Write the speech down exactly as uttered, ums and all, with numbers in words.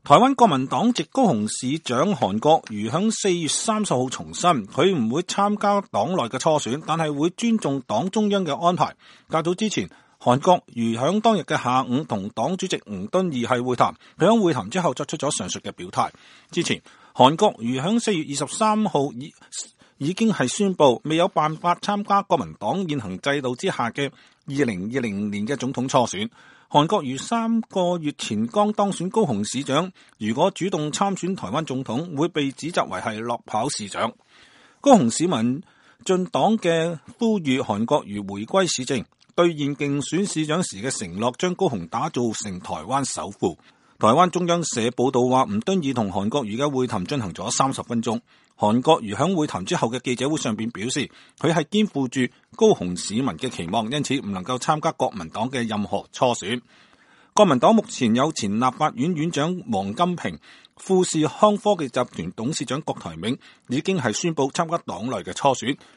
台灣國民黨籍高雄市長韓國瑜響四月三十號重申，佢唔會參加黨內嘅初選，但係會尊重黨中央嘅安排。較早之前，韓國瑜響當日嘅下午同黨主席吳敦義係會談，佢響會談之後作出咗上述嘅表態。之前，韓國瑜響四月二十三號已已經係宣布未有辦法參加國民黨現行制度之下嘅二零二零年嘅總統初選。韓國瑜三個月前剛當選高雄市長，如果主動參選台灣總統，會被指責為係落跑市長。高雄市民進黨嘅呼籲韓國瑜回歸市政，兌現競選市長時嘅承諾，將高雄打造成台灣首富。台灣中央社報道話，吳敦義同韓國瑜嘅會談進行咗三十分鐘。韓國瑜響會談之後嘅記者會上邊表示，佢係肩負住高雄市民嘅期望，因此唔能夠參加國民黨嘅任何初選。國民黨目前有前立法院院長王金平、富士康科技集團董事長郭台銘已經係宣布參加黨內嘅初選，